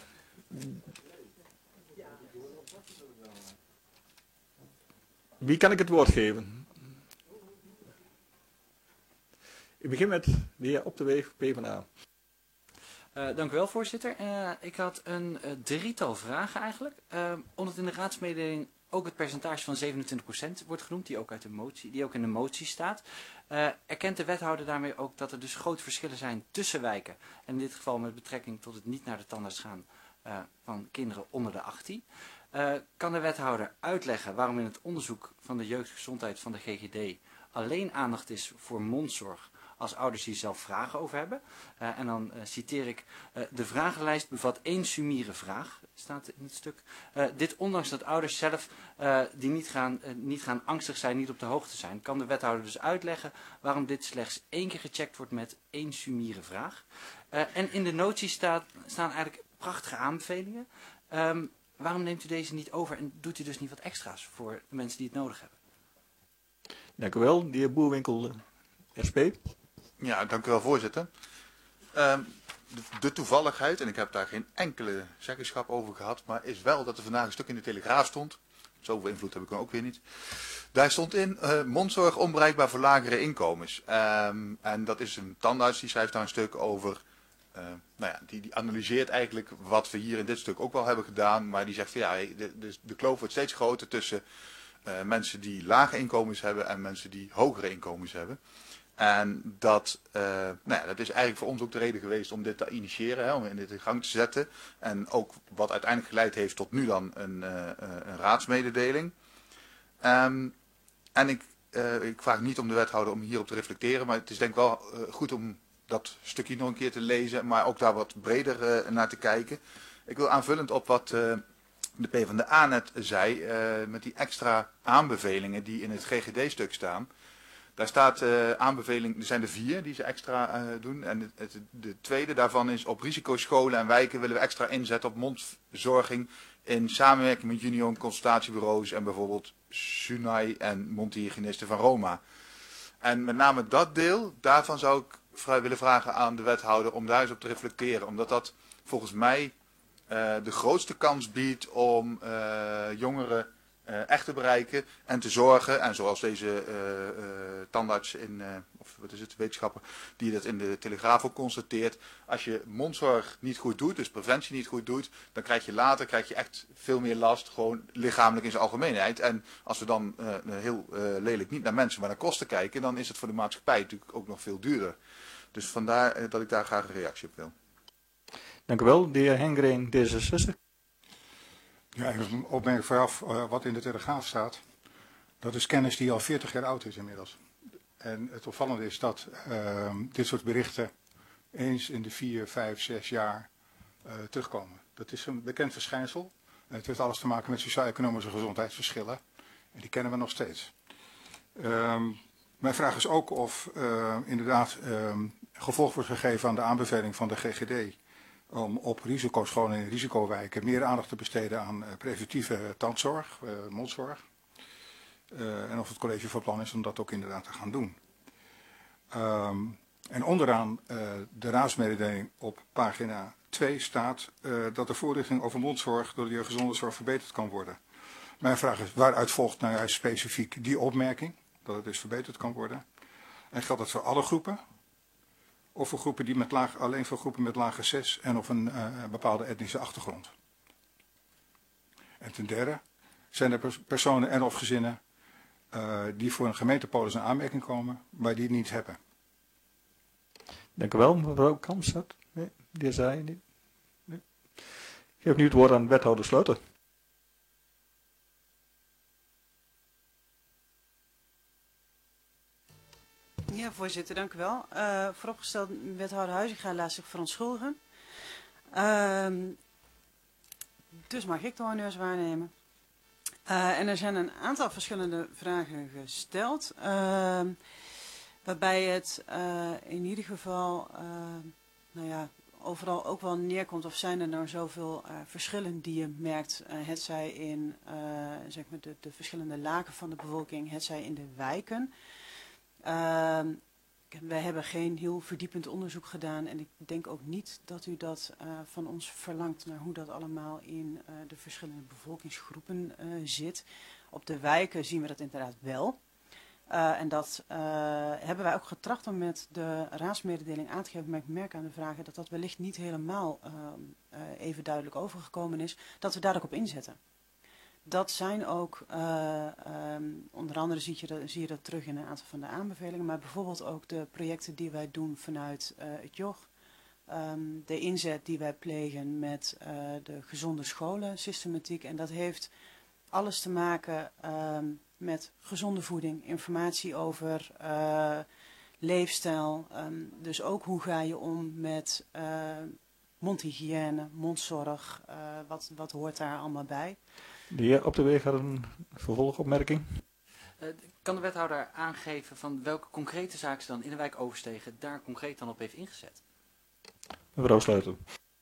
Wie kan ik het woord geven? Ik begin met de heer Op de Weeg, PvdA. Dank u wel, voorzitter. Ik had een drietal vragen eigenlijk. Omdat in de raadsmededeling ook het percentage van 27% wordt genoemd, die ook in de motie staat. Erkent de wethouder daarmee ook dat er dus grote verschillen zijn tussen wijken? En in dit geval met betrekking tot het niet naar de tandarts gaan van kinderen onder de 18. Kan de wethouder uitleggen waarom in het onderzoek van de jeugdgezondheid van de GGD alleen aandacht is voor mondzorg als ouders hier zelf vragen over hebben? En dan citeer ik, de vragenlijst bevat 1 summiere vraag, staat in het stuk. Dit ondanks dat ouders zelf die niet gaan angstig zijn, niet op de hoogte zijn. Kan de wethouder dus uitleggen waarom dit slechts 1 keer gecheckt wordt met 1 summiere vraag? En in de notie staan eigenlijk prachtige aanbevelingen. Waarom neemt u deze niet over en doet u dus niet wat extra's voor de mensen die het nodig hebben? Dank u wel. De heer Boerwinkel, SP. Ja, dank u wel, voorzitter. De toevalligheid, en ik heb daar geen enkele zeggenschap over gehad, maar is wel dat er vandaag een stuk in de Telegraaf stond. Zoveel invloed heb ik dan ook weer niet. Daar stond in, mondzorg onbereikbaar voor lagere inkomens. En dat is een tandarts, die schrijft daar een stuk over. Die analyseert eigenlijk wat we hier in dit stuk ook wel hebben gedaan. Maar die zegt van ja, de kloof wordt steeds groter tussen mensen die lage inkomens hebben en mensen die hogere inkomens hebben. En dat is eigenlijk voor ons ook de reden geweest om dit te initiëren, hè, om dit in gang te zetten. En ook wat uiteindelijk geleid heeft tot nu dan een raadsmededeling. En ik vraag niet om de wethouder om hierop te reflecteren, maar het is denk ik wel goed om dat stukje nog een keer te lezen, maar ook daar wat breder naar te kijken. Ik wil aanvullend op wat de PvdA net zei, met die extra aanbevelingen die in het GGD-stuk staan. Daar staat aanbeveling, er zijn er 4 die ze extra doen. En de tweede daarvan is op risicoscholen en wijken willen we extra inzetten op mondzorging in samenwerking met Union consultatiebureaus en bijvoorbeeld Sunai en mondhygiënisten van Roma. En met name dat deel, daarvan zou ik willen vragen aan de wethouder om daar eens op te reflecteren. Omdat dat volgens mij de grootste kans biedt om jongeren echt te bereiken en te zorgen. En zoals deze tandarts of wat is het, wetenschapper, die dat in de Telegraaf ook constateert. Als je mondzorg niet goed doet, dus preventie niet goed doet, dan krijg je echt veel meer last, gewoon lichamelijk in zijn algemeenheid. En als we dan heel lelijk niet naar mensen, maar naar kosten kijken, dan is het voor de maatschappij natuurlijk ook nog veel duurder. Dus vandaar dat ik daar graag een reactie op wil. Dank u wel, de heer Hengreen, D66. Ja, een opmerking vooraf wat in de Telegraaf staat. Dat is kennis die al 40 jaar oud is inmiddels. En het opvallende is dat dit soort berichten eens in de 4, 5, 6 jaar terugkomen. Dat is een bekend verschijnsel. Het heeft alles te maken met sociaal-economische gezondheidsverschillen. En die kennen we nog steeds. Mijn vraag is ook of inderdaad gevolg wordt gegeven aan de aanbeveling van de GGD om op risicoscholen en risicowijken meer aandacht te besteden aan preventieve tandzorg, mondzorg. En of het college van plan is om dat ook inderdaad te gaan doen. En onderaan de raadsmededeling op pagina 2 staat dat de voorlichting over mondzorg door de jeugdgezondheidszorg verbeterd kan worden. Mijn vraag is, waaruit volgt nou juist specifiek die opmerking, dat het dus verbeterd kan worden? En geldt dat voor alle groepen? Of voor groepen die alleen voor groepen met lage 6 en of een bepaalde etnische achtergrond? En ten derde, zijn er personen en of gezinnen die voor een gemeentepolis in aanmerking komen, maar die het niet hebben? Dank u wel, mevrouw Kamstad. Nee, die heer Zaaien niet. Nee. Ik geef nu het woord aan wethouder Sleuter. Ja, voorzitter, dank u wel. Vooropgesteld, wethouder Huizinga laat zich verontschuldigen. Dus mag ik de honneurs waarnemen. En er zijn een aantal verschillende vragen gesteld. Waarbij het in ieder geval overal ook wel neerkomt, of zijn er nou zoveel verschillen die je merkt, hetzij in zeg maar de verschillende lagen van de bevolking, hetzij in de wijken. Wij hebben geen heel verdiepend onderzoek gedaan en ik denk ook niet dat u dat van ons verlangt naar hoe dat allemaal in de verschillende bevolkingsgroepen zit. Op de wijken zien we dat inderdaad wel. En dat hebben wij ook getracht om met de raadsmededeling aan te geven, maar ik merk aan de vragen dat dat wellicht niet helemaal even duidelijk overgekomen is, dat we daar ook op inzetten. Dat zijn ook, onder andere zie je dat terug in een aantal van de aanbevelingen, maar bijvoorbeeld ook de projecten die wij doen vanuit het JOG. De inzet die wij plegen met de gezonde scholen systematiek. En dat heeft alles te maken met gezonde voeding, informatie over leefstijl. Dus ook hoe ga je om met mondhygiëne, mondzorg, wat hoort daar allemaal bij. De heer Op de Weg had een vervolgopmerking. Kan de wethouder aangeven van welke concrete zaken ze dan in de wijk Overstegen daar concreet dan op heeft ingezet? Mevrouw Sleuter.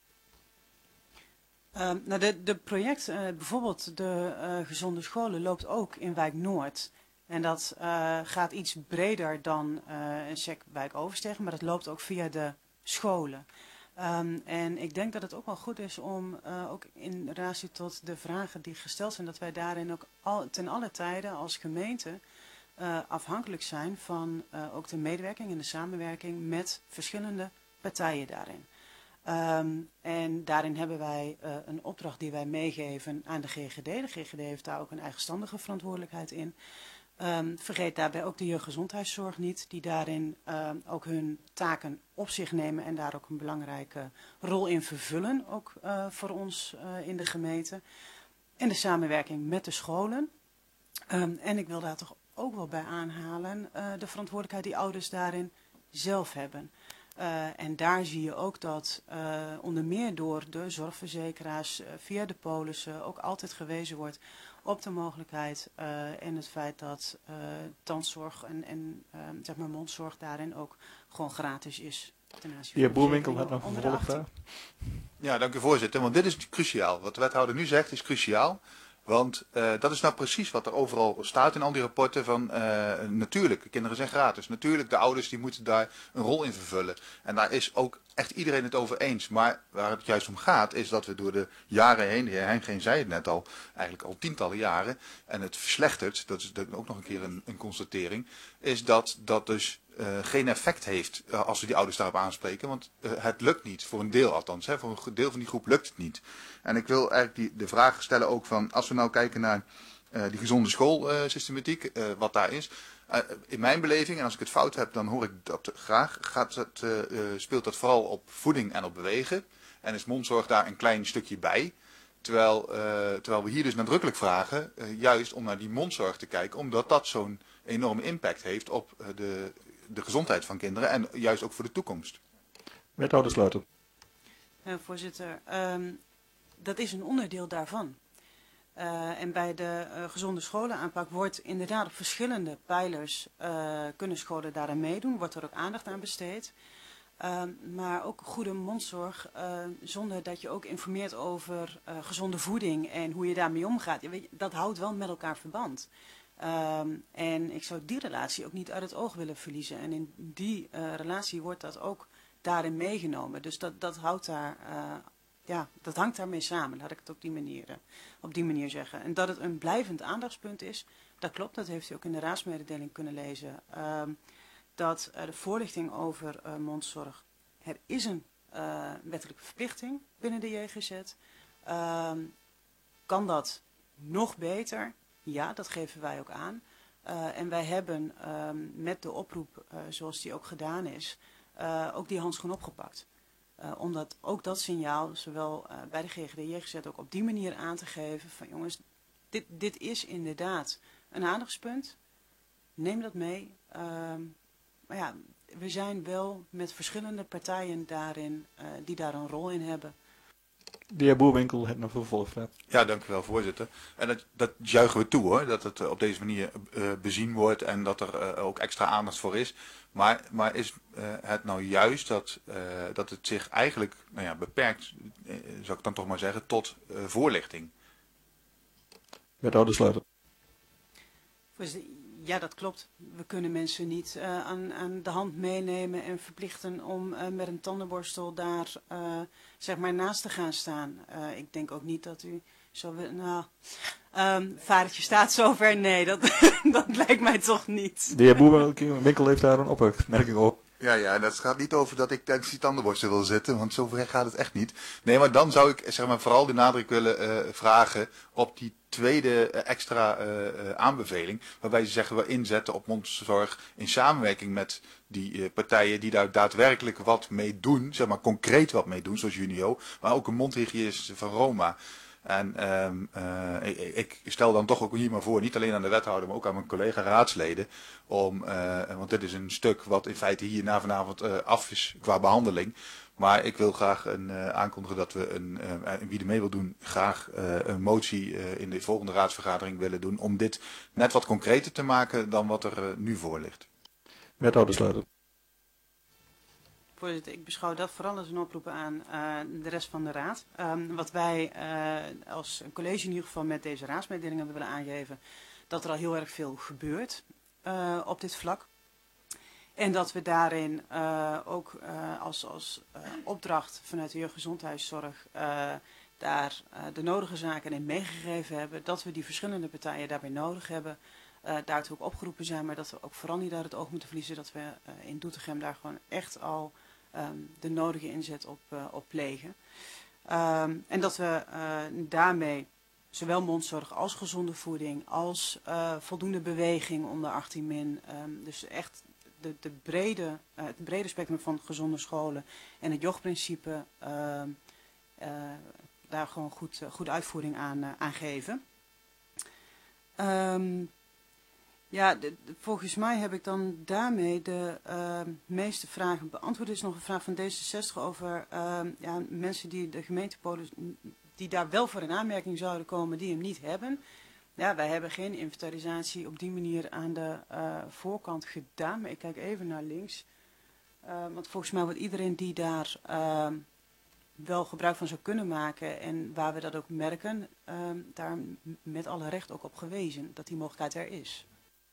De project, bijvoorbeeld de gezonde scholen, loopt ook in wijk Noord. En dat gaat iets breder dan een SEC wijk Overstegen, maar dat loopt ook via de scholen. En ik denk dat het ook wel goed is om ook in relatie tot de vragen die gesteld zijn, dat wij daarin ook ten alle tijden als gemeente afhankelijk zijn van ook de medewerking en de samenwerking met verschillende partijen daarin. En daarin hebben wij een opdracht die wij meegeven aan de GGD. De GGD heeft daar ook een eigenstandige verantwoordelijkheid in. Vergeet daarbij ook de jeugdgezondheidszorg niet, die daarin ook hun taken op zich nemen en daar ook een belangrijke rol in vervullen, ook voor ons in de gemeente. En de samenwerking met de scholen. En ik wil daar toch ook wel bij aanhalen de verantwoordelijkheid die ouders daarin zelf hebben. En daar zie je ook dat onder meer door de zorgverzekeraars via de polissen ook altijd gewezen wordt op de mogelijkheid en het feit dat tandzorg en zeg maar mondzorg daarin ook gewoon gratis is. De heer Boerwinkel had nog een vervolgvraag. Ja, dank u voorzitter, want dit is cruciaal. Wat de wethouder nu zegt is cruciaal. Want dat is nou precies wat er overal staat in al die rapporten van natuurlijk, kinderen zijn gratis. Natuurlijk, de ouders die moeten daar een rol in vervullen. En daar is ook echt iedereen het over eens. Maar waar het juist om gaat is dat we door de jaren heen, de heer Heingeen zei het net al, eigenlijk al tientallen jaren, en het verslechtert, dat is ook nog een keer een constatering, is dat dat dus geen effect heeft als we die ouders daarop aanspreken. Want het lukt niet, voor een deel althans. Hè, voor een deel van die groep lukt het niet. En ik wil eigenlijk de vraag stellen ook van, als we nou kijken naar die gezonde schoolsystematiek, wat daar is. In mijn beleving, en als ik het fout heb, dan hoor ik dat graag, speelt dat vooral op voeding en op bewegen. En is mondzorg daar een klein stukje bij. Terwijl we hier dus nadrukkelijk vragen, juist om naar die mondzorg te kijken, omdat dat zo'n enorme impact heeft op de gezondheid van kinderen en juist ook voor de toekomst. Wethouder Sluiter. Voorzitter, dat is een onderdeel daarvan. En bij de gezonde scholenaanpak wordt inderdaad op verschillende pijlers kunnen scholen daaraan meedoen, wordt er ook aandacht aan besteed. Maar ook goede mondzorg, zonder dat je ook informeert over gezonde voeding en hoe je daarmee omgaat. Dat houdt wel met elkaar verband. En ik zou die relatie ook niet uit het oog willen verliezen. En in die relatie wordt dat ook daarin meegenomen. Dus dat houdt daar, dat hangt daarmee samen, laat ik het op die manier zeggen. En dat het een blijvend aandachtspunt is, dat klopt, dat heeft u ook in de raadsmededeling kunnen lezen. Dat de voorlichting over mondzorg, er is een wettelijke verplichting binnen de JGZ. Kan dat nog beter? Ja, dat geven wij ook aan. En wij hebben met de oproep, zoals die ook gedaan is, ook die handschoen opgepakt. Omdat ook dat signaal, zowel bij de GGD-JGZ ook op die manier aan te geven van jongens, dit is inderdaad een aandachtspunt. Neem dat mee. Maar ja, we zijn wel met verschillende partijen daarin, die daar een rol in hebben. De heer Boerwinkel heeft nog vervolgvraag. Ja, dank u wel, voorzitter. En dat juichen we toe, hoor, dat het op deze manier bezien wordt en dat er ook extra aandacht voor is. Maar is het nou juist dat het zich eigenlijk beperkt, zou ik dan toch maar zeggen, tot voorlichting? Wethouder Sluiter. Ja, dat klopt. We kunnen mensen niet aan de hand meenemen en verplichten om met een tandenborstel daar zeg maar naast te gaan staan. Ik denk ook niet dat u zo wil... vadertje staat zover. Nee, dat lijkt mij toch niet. De heer Boerwinkel heeft daar een opmerking op. Ja, dat gaat niet over dat ik tijdens die tandenborstel wil zitten, want zover gaat het echt niet. Nee, maar dan zou ik zeg maar vooral de nadruk willen vragen op die tweede extra aanbeveling, waarbij ze zeggen we inzetten op mondzorg in samenwerking met die partijen die daar daadwerkelijk wat mee doen, zeg maar concreet wat mee doen, zoals Junio, maar ook een mondhygiënist van Roma. En ik stel dan toch ook hier maar voor, niet alleen aan de wethouder, maar ook aan mijn collega raadsleden, want dit is een stuk wat in feite hier na vanavond af is qua behandeling. Maar ik wil graag aankondigen dat we, wie er mee wil doen, graag een motie in de volgende raadsvergadering willen doen om dit net wat concreter te maken dan wat er nu voor ligt. Wethouder Sluiter. Voorzitter, ik beschouw dat vooral als een oproep aan de rest van de raad. Wat wij als college in ieder geval met deze raadsmededelingen willen aangeven, dat er al heel erg veel gebeurt op dit vlak. En dat we daarin ook als opdracht vanuit de jeugdgezondheidszorg daar de nodige zaken in meegegeven hebben. Dat we die verschillende partijen daarbij nodig hebben. Daartoe ook opgeroepen zijn, maar dat we ook vooral niet uit het oog moeten verliezen dat we in Doetinchem daar gewoon echt al de nodige inzet op plegen. En dat we daarmee zowel mondzorg als gezonde voeding, als voldoende beweging onder 18 min, dus echt het brede spectrum van gezonde scholen en het JOG-principe daar gewoon goed uitvoering aan geven. Volgens mij heb ik dan daarmee de meeste vragen beantwoord. Er is nog een vraag van D66 over mensen die de gemeentepolis, die daar wel voor in aanmerking zouden komen, die hem niet hebben. Ja, wij hebben geen inventarisatie op die manier aan de voorkant gedaan. Maar ik kijk even naar links. Want volgens mij wordt iedereen die daar wel gebruik van zou kunnen maken en waar we dat ook merken, daar met alle recht ook op gewezen dat die mogelijkheid er is.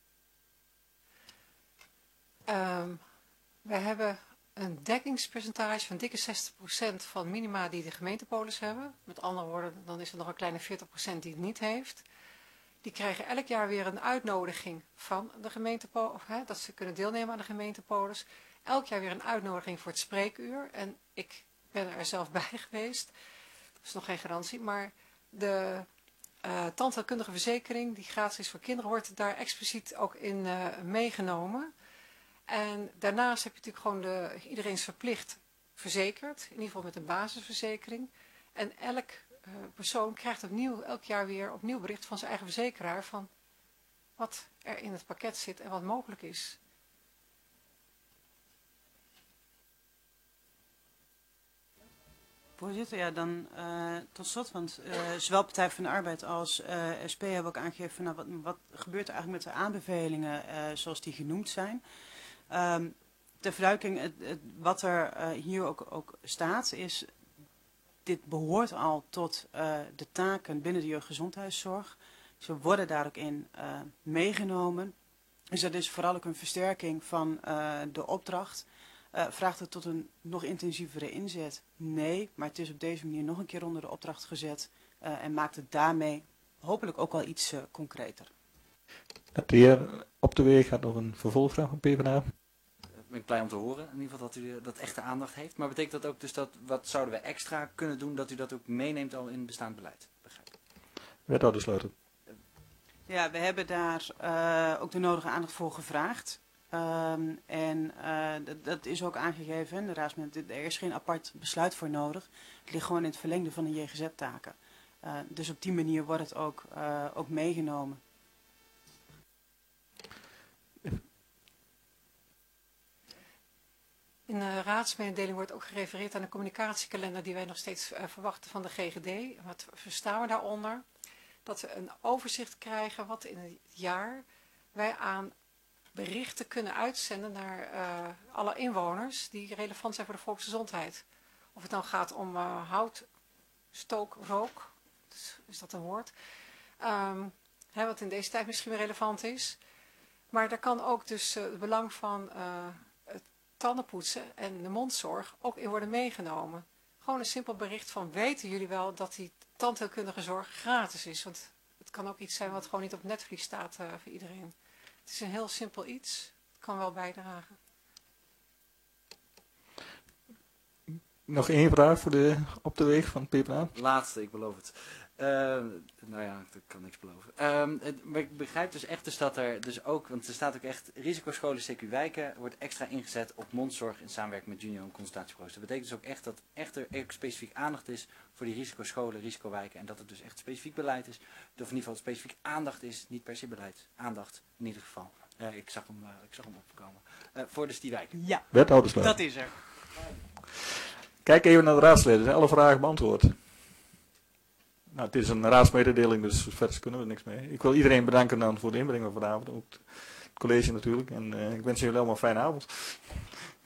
Wij hebben een dekkingspercentage van dikke 60% van minima die de gemeentepolis hebben. Met andere woorden, dan is er nog een kleine 40% die het niet heeft. Die krijgen elk jaar weer een uitnodiging van de gemeentepolis, dat ze kunnen deelnemen aan de gemeentepolis. Elk jaar weer een uitnodiging voor het spreekuur. En ik ben er zelf bij geweest. Dat is nog geen garantie. Maar de tandheelkundige verzekering, die gratis is voor kinderen, wordt daar expliciet ook in meegenomen. En daarnaast heb je natuurlijk gewoon iedereen is verplicht verzekerd. In ieder geval met een basisverzekering. En elk persoon krijgt elk jaar weer opnieuw bericht van zijn eigen verzekeraar van wat er in het pakket zit en wat mogelijk is. Voorzitter, ja, dan tot slot, want zowel Partij van de Arbeid als SP hebben ook aangegeven, nou, wat gebeurt er eigenlijk met de aanbevelingen zoals die genoemd zijn. Ter verduidelijking, wat er hier ook staat is, dit behoort al tot de taken binnen de jeugdgezondheidszorg. Ze worden daar ook in meegenomen. Dus dat is vooral ook een versterking van de opdracht. Vraagt het tot een nog intensievere inzet? Nee, maar het is op deze manier nog een keer onder de opdracht gezet en maakt het daarmee hopelijk ook wel iets concreter. De heer Op de Weeg had nog een vervolgvraag van PvdA. Ben ik blij om te horen, in ieder geval dat u dat echte aandacht heeft. Maar betekent dat ook dus dat, wat zouden we extra kunnen doen, dat u dat ook meeneemt al in bestaand beleid? Begrijp ik. Wethouder Sluiter. Ja, we hebben daar ook de nodige aandacht voor gevraagd. Dat is ook aangegeven in de raadsmeting. Er is geen apart besluit voor nodig. Het ligt gewoon in het verlengde van de JGZ-taken. Dus op die manier wordt het ook meegenomen. In de raadsmededeling wordt ook gerefereerd aan de communicatiekalender die wij nog steeds verwachten van de GGD. Wat verstaan we daaronder? Dat we een overzicht krijgen wat in het jaar wij aan berichten kunnen uitzenden naar alle inwoners die relevant zijn voor de volksgezondheid. Of het dan gaat om hout, stook, rook, is dat een woord? Wat in deze tijd misschien weer relevant is. Maar daar kan ook dus het belang van het tandenpoetsen en de mondzorg ook in worden meegenomen. Gewoon een simpel bericht van, weten jullie wel dat die tandheelkundige zorg gratis is? Want het kan ook iets zijn wat gewoon niet op netvlies staat voor iedereen. Het is een heel simpel iets. Het kan wel bijdragen. Nog één vraag voor de Op de Weeg van PvdA. Laatste, ik beloof het. Nou ja, ik kan niks beloven. Maar ik begrijp dus echt dus dat er dus ook, want er staat ook echt, risicoscholen CQ wijken wordt extra ingezet op mondzorg in samenwerking met junior- en consultatiebureaus. Dat betekent dus ook echt dat er specifiek aandacht is voor die risicoscholen, risicowijken en dat het dus echt specifiek beleid is. Of in ieder geval specifiek aandacht is, niet per se beleid. Aandacht in ieder geval. Ik zag hem opkomen. Voor dus die wijken. Ja, Wethoudersluiter. dat is er. Kijk even naar de raadsleden. Zijn alle vragen beantwoord? Nou, het is een raadsmededeling, dus verder kunnen we niks mee. Ik wil iedereen bedanken dan voor de inbreng van vanavond. Ook het college natuurlijk. En ik wens jullie allemaal een fijne avond.